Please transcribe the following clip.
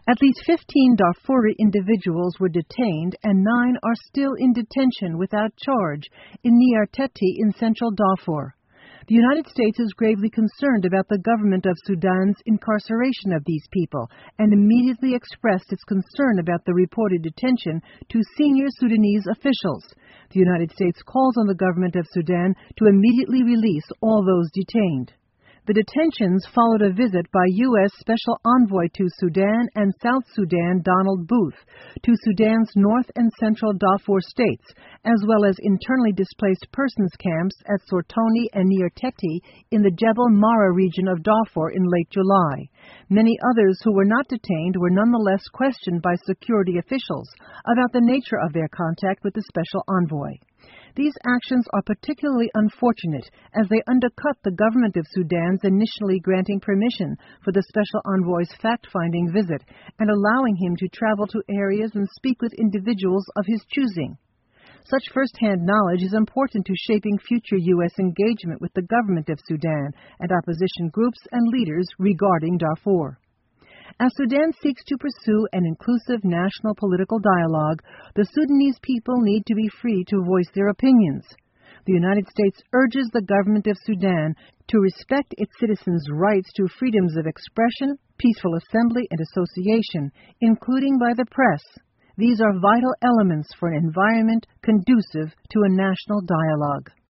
At least 15 Darfuri individuals were detained and 9 are still in detention without charge in Niyar Teti in central Darfur. The United States is gravely concerned about the government of Sudan's incarceration of these people and immediately expressed its concern about the reported detention to senior Sudanese officials. The United States calls on the government of Sudan to immediately release all those detained. The detentions followed a visit by U.S. Special Envoy to Sudan and South Sudan Donald Booth to Sudan's North and Central Darfur states, as well as internally displaced persons camps at Sortoni and Niyar Teti in the Jebel Mara region of Darfur in late July. Many others who were not detained were nonetheless questioned by security officials about the nature of their contact with the Special Envoy. These actions are particularly unfortunate as they undercut the government of Sudan's initially granting permission for the Special Envoy's fact-finding visit and allowing him to travel to areas and speak with individuals of his choosing. Such first-hand knowledge is important to shaping future U.S. engagement with the government of Sudan and opposition groups and leaders regarding Darfur. As Sudan seeks to pursue an inclusive national political dialogue, the Sudanese people need to be free to voice their opinions. The United States urges the government of Sudan to respect its citizens' rights to freedoms of expression, peaceful assembly, and association, including by the press. These are vital elements for an environment conducive to a national dialogue.